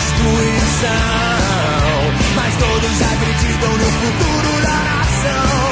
destruição, mas todos acreditam no futuro da nação.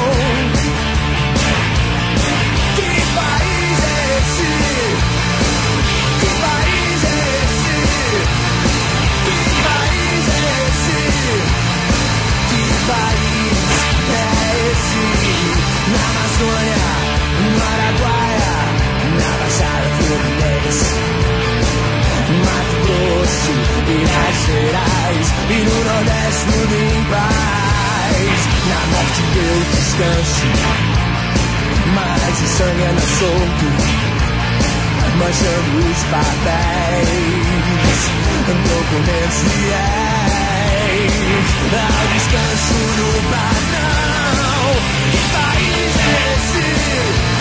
Que país é esse? Que país é esse? Que país é esse? Que país é esse? Na Amazônia, no Araguaia, na Baixada Fluminense, Mato Grosso, Minas Gerais e no Nordeste tudo em paz. Na morte deu descanso, mas o sangue anda solto, manchando os papéis, documentos fiéis ao descanso no planão. Que país é esse?